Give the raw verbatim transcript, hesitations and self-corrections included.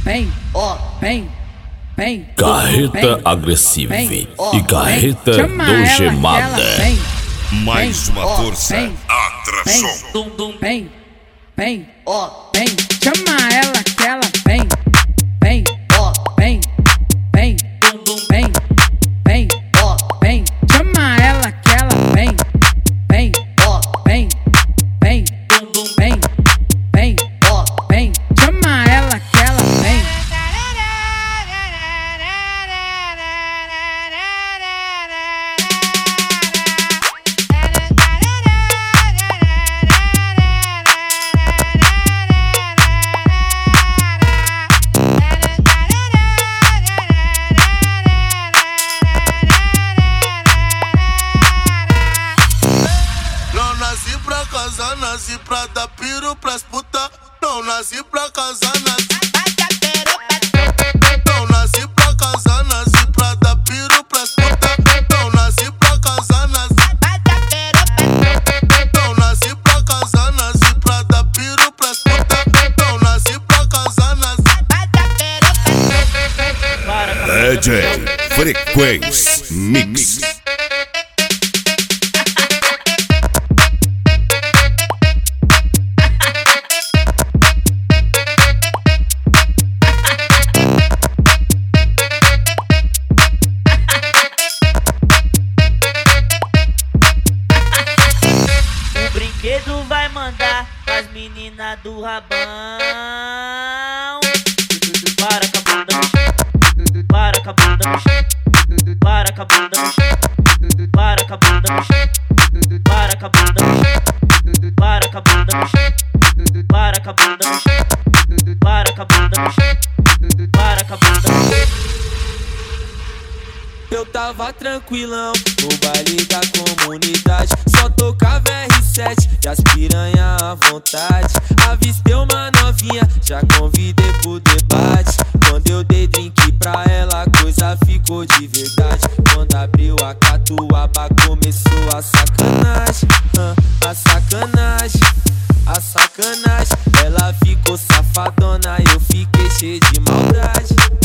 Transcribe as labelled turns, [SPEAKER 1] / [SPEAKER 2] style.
[SPEAKER 1] vem, ó, vem, vem.
[SPEAKER 2] Carreta agressiva e carreta do gemada.
[SPEAKER 3] Mais uma força, atração.
[SPEAKER 1] Vem, vem, ó, vem. Chama ela que ela vem, vem, ó, vem, vem, vem, vem, ó, vem. Chama ela que ela vem, vem, ó, vem, vem, vem, vem, ó, vem. Chama ela que ela vem.
[SPEAKER 4] Nasci pra casar, nasci pra dar piro pras puta. Não nasci pra casar, nasci. Não nasci pra casar, nasci pra dar piro pras puta. Não nasci pra casar, nasci. Não nasci pra casar, nasci pra dar piro pras puta. Não nasci pra casar, nasci.
[SPEAKER 3] D J Frequência Mix.
[SPEAKER 5] Vai mandar as meninas do rabão. Para com a bunda no chão, para com a bunda no chão, para com a bunda no chão, para com a bunda no chão, para com a bunda no chão, para com a bunda no chão, para com a bunda no chão, para com a bunda no chão, para com a bunda no chão.
[SPEAKER 6] Eu tava tranquilão no baile da comunidade, só tocava R sete e as piranha à vontade. Avistei uma novinha, já convidei pro debate. Quando eu dei drink pra ela, a coisa ficou de verdade. Quando abriu a catuaba, começou a sacanagem, uh, a sacanagem, a sacanagem. Ela ficou safadona, eu fiquei cheio de maldade.